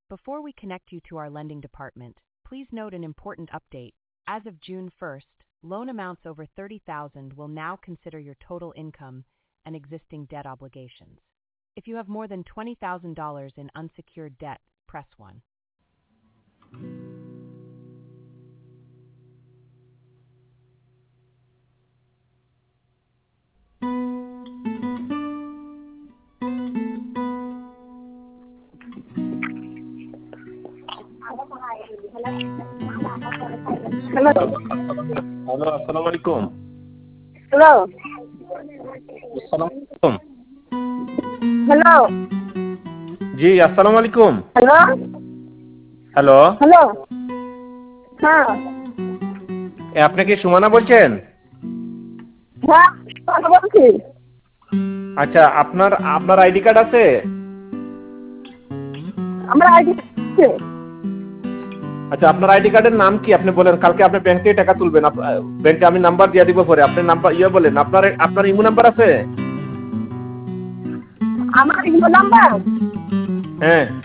Before we connect you to our lending department, please note an important update. As of June 1st, loan amounts over $30,000 will now consider your total income and existing debt obligations. If you have more than $20,000 in unsecured debt, press 1. Hello. Hello, assalamu alaikum. Hello. Assalamu alaikum. Hello. জি, আসসালামু আলাইকুম। Hello. Hello, Hello. হ্যাঁ। আপনি কি সুমনা বলছেন? হ্যাঁ, কথা বলছি। আচ্ছা, আপনার আইডি কার্ড আছে? আমার আইডি আছে। আচ্ছা, আপনার আইডি কার্ডের নাম কি আপনি বলেন? কালকে আপনি ব্যাংক থেকে টাকা তুলবেন। ব্যাংকে আমি নাম্বার দিয়ে দিব পরে। আপনি নাম্বার বলেন। আপনার ইমো নাম্বার আছে? আমার ইমো নাম্বার? হ্যাঁ।